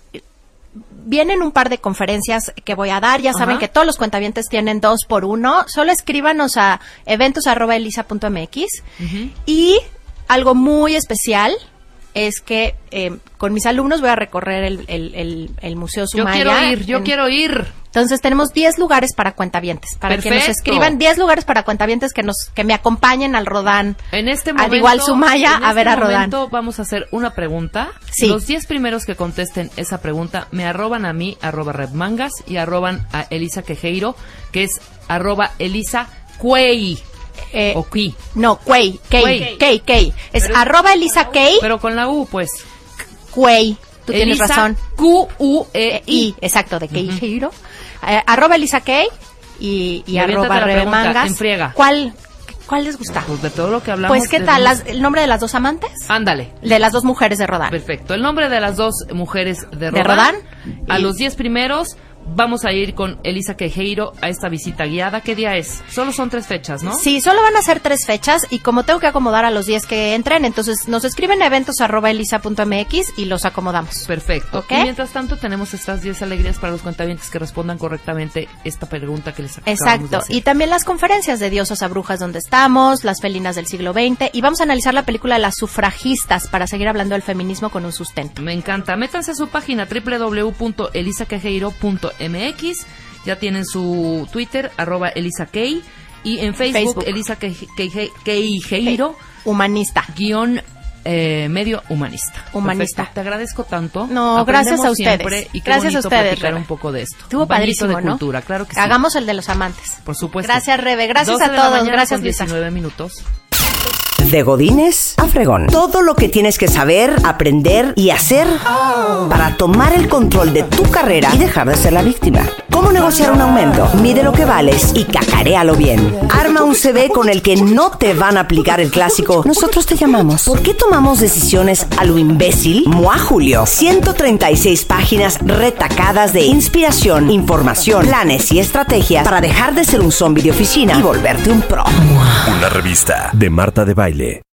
vienen un par de conferencias que voy a dar. Ya saben Ajá. que todos los cuentavientes tienen dos por uno. Solo escríbanos a eventos arroba elisa punto mx. Uh-huh. Y algo muy especial es que eh, con mis alumnos voy a recorrer el, el, el, el Museo Yo Sumaya. quiero ir, yo en, quiero ir. Entonces tenemos diez lugares para cuentavientes, para que nos Perfecto. escriban diez lugares para cuentavientes que nos que me acompañen al Rodin. En este Al momento, igual Sumaya, en a ver este a Rodin. momento vamos a hacer una pregunta. Sí. Los diez primeros que contesten esa pregunta me arroban a mí, arroba redmangas, y arroban a Elisa Quejeiro, que es arroba Elisa Cuey. Eh, o Qui. No, Cuey, Key, Cuey. Key, Key. Es Pero- arroba Elisa Key, Pero con la U, pues. Cuey. Tú tienes Elisa razón. Q U E Eh, I. I, exacto, de Key Hiro. Eh, arroba Elisa Key y, y Y aviéntate arroba la pregunta, Remangas. en friega. ¿Cuál, ¿Cuál les gusta? Pues de todo lo que hablamos. Pues, ¿qué de- tal? Las- ¿El nombre de las dos amantes? Ándale. De las dos mujeres de Rodin. Perfecto. El nombre de las dos mujeres de Rodin. De Rodin. A Y- los diez primeros vamos a ir con Elisa Quejeiro a esta visita guiada. ¿Qué día es? Solo son tres fechas, ¿no? Sí, solo van a ser tres fechas y como tengo que acomodar a los diez que entren, entonces nos escriben a eventos arroba elisa punto mx y los acomodamos. Perfecto. ¿Ok? Y mientras tanto tenemos estas diez alegrías para los cuentavientes que respondan correctamente esta pregunta que les acabamos de Exacto. hacer. Y también las conferencias de Diosas a Brujas donde estamos, las felinas del siglo veinte y vamos a analizar la película de Las sufragistas para seguir hablando del feminismo con un sustento. Me encanta. Métanse a su página doble u doble u doble u punto elisa quejeiro punto m x. Ya tienen su Twitter, arroba Elisa Key. Y en Facebook, Facebook. Elisa Queje- Queje- Quejeiro, Humanista. guión eh, medio humanista. Humanista. Perfecto. Te agradezco tanto. No, Aprendemos gracias a ustedes. siempre y qué Gracias a bonito ustedes, platicar Rebe. un poco de esto. Estuvo Un bañito padrísimo, de ¿no? cultura, claro que sí. Hagamos el de los amantes. Por supuesto. Gracias, Rebe. Gracias doce a de la todos. mañana Gracias, con Luisa. diecinueve minutos. De Godínez a Fregón. Todo lo que tienes que saber, aprender y hacer para tomar el control de tu carrera y dejar de ser la víctima. ¿Cómo negociar un aumento? Mide lo que vales y cacaréalo bien. Arma un C V con el que no te van a aplicar el clásico "nosotros te llamamos". ¿Por qué tomamos decisiones a lo imbécil? Mua Julio. ciento treinta y seis páginas retacadas de inspiración, información, planes y estrategias para dejar de ser un zombie de oficina y volverte un pro. Una revista de Marta de Baile.